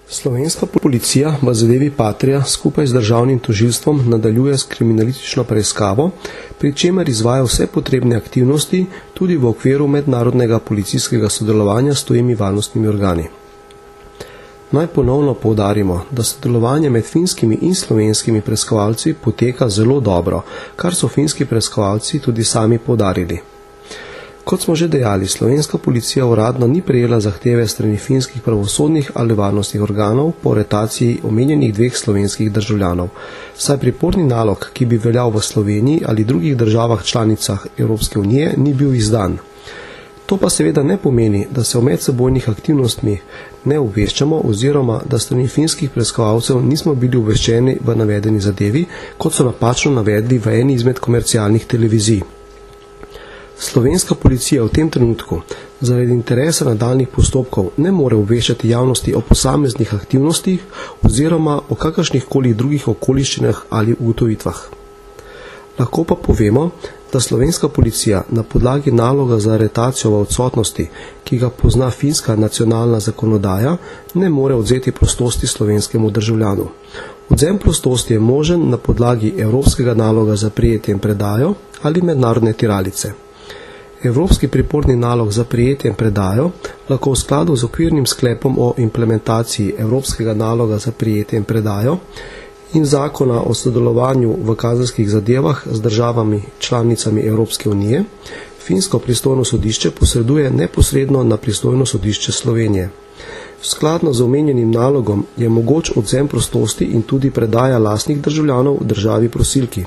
Slovenska policija v zadevi Patria skupaj z državnim tožilstvom nadaljuje s kriminalistično preiskavo, pri čemer izvaja vse potrebne aktivnosti tudi v okviru mednarodnega policijskega sodelovanja s tujimi varnostnimi organi. Naj ponovno poudarimo, da sodelovanje med finskimi in slovenskimi preiskovalci poteka zelo dobro, kar so finski preiskovalci tudi sami poudarili. Kot smo že dejali, slovenska policija uradno ni prejela zahteve strani finskih pravosodnih ali varnostnih organov po aretaciji omenjenih dveh slovenskih državljanov, saj priporni nalog, ki bi veljal v Sloveniji ali drugih državah članicah Evropske unije, ni bil izdan. To pa seveda ne pomeni, da se o medsebojnih aktivnostmi ne obveščamo oziroma da strani finskih preiskovalcev nismo bili obveščeni v navedeni zadevi, kot so napačno navedli v eni izmed komercialnih televizij. Slovenska policija v tem trenutku zaradi interesa nadaljnjih postopkov ne more obveščati javnosti o posameznih aktivnostih oziroma o kakršnihkoli drugih okoliščinah ali ugotovitvah. Lahko pa povemo, da slovenska policija na podlagi naloga za aretacijo v odsotnosti, ki ga pozna finska nacionalna zakonodaja, ne more odzeti prostosti slovenskemu državljanu. Odvzem prostosti je možen na podlagi evropskega naloga za prijetje in predajo ali mednarodne tiralice. Evropski priporni nalog za prijetje in predajo lahko v skladu z okvirnim sklepom o implementaciji Evropskega naloga za prijetje in predajo in zakona o sodelovanju v kazenskih zadevah z državami članicami Evropske unije, finsko pristojno sodišče posreduje neposredno na pristojno sodišče Slovenije. Skladno z omenjenim nalogom je mogoč odvzem prostosti in tudi predaja lastnih državljanov v državi prosilki.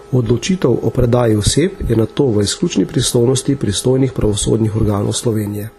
Odločitev o predaji oseb je nato v izključni pristojnosti pristojnih pravosodnih organov Slovenije.